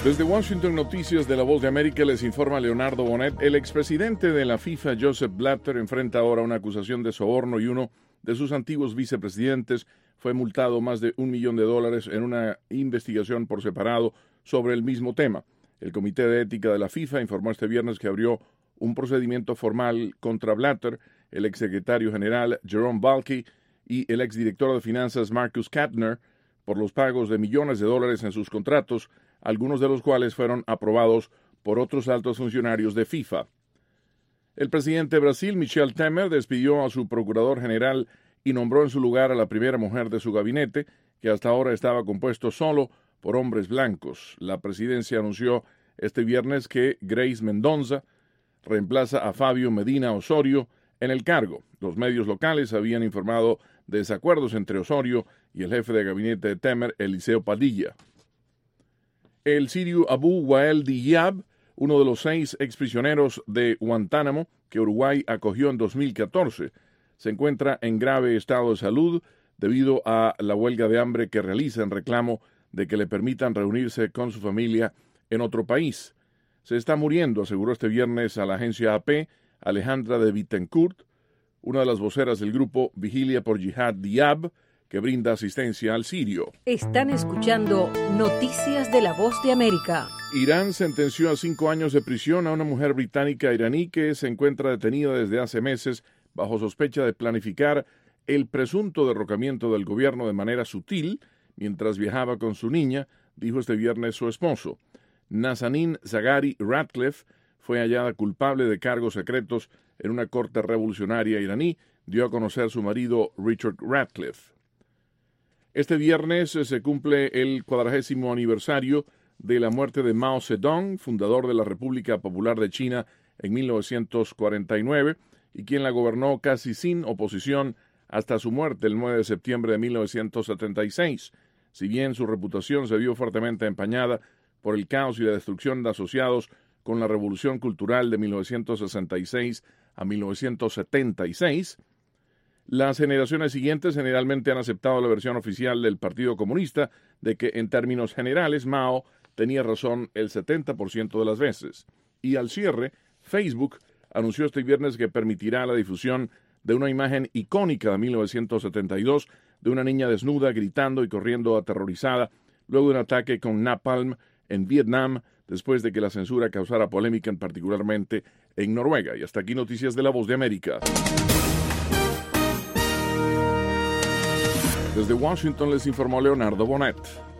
Desde Washington, Noticias de La Voz de América, les informa Leonardo Bonet. El expresidente de la FIFA, Joseph Blatter, enfrenta ahora una acusación de soborno y uno de sus antiguos vicepresidentes fue multado más de $1 millón en una investigación por separado sobre el mismo tema. El Comité de Ética de la FIFA informó este viernes que abrió un procedimiento formal contra Blatter, el exsecretario general Jerome Valcke y el exdirector de finanzas Marcus Kattner por los pagos de millones de dólares en sus contratos, algunos de los cuales fueron aprobados por otros altos funcionarios de FIFA. El presidente de Brasil, Michel Temer, despidió a su procurador general y nombró en su lugar a la primera mujer de su gabinete, que hasta ahora estaba compuesto solo por hombres blancos. La presidencia anunció este viernes que Grace Mendonça reemplaza a Fabio Medina Osorio en el cargo. Los medios locales habían informado de desacuerdos entre Osorio y el jefe de gabinete de Temer, Eliseo Padilla. El sirio Abu Wael Diab, uno de los 6 exprisioneros de Guantánamo que Uruguay acogió en 2014, se encuentra en grave estado de salud debido a la huelga de hambre que realiza en reclamo de que le permitan reunirse con su familia en otro país. Se está muriendo, aseguró este viernes a la agencia AP Alejandra de Bittencourt, una de las voceras del grupo Vigilia por Jihad Diab, que brinda asistencia al sirio. Están escuchando Noticias de la Voz de América. Irán sentenció a 5 años de prisión a una mujer británica iraní que se encuentra detenida desde hace meses bajo sospecha de planificar el presunto derrocamiento del gobierno de manera sutil mientras viajaba con su niña, dijo este viernes su esposo. Nazanin Zaghari Ratcliffe fue hallada culpable de cargos secretos en una corte revolucionaria iraní, dio a conocer su marido Richard Ratcliffe. Este viernes se cumple el 40º aniversario de la muerte de Mao Zedong, fundador de la República Popular de China en 1949 y quien la gobernó casi sin oposición hasta su muerte el 9 de septiembre de 1976. Si bien su reputación se vio fuertemente empañada por el caos y la destrucción asociados con la Revolución Cultural de 1966 a 1976, las generaciones siguientes generalmente han aceptado la versión oficial del Partido Comunista de que, en términos generales, Mao tenía razón el 70% de las veces. Y al cierre, Facebook anunció este viernes que permitirá la difusión de una imagen icónica de 1972 de una niña desnuda gritando y corriendo aterrorizada luego de un ataque con napalm en Vietnam, después de que la censura causara polémica, particularmente en Noruega. Y hasta aquí Noticias de la Voz de América. Desde Washington les informó Leonardo Bonet.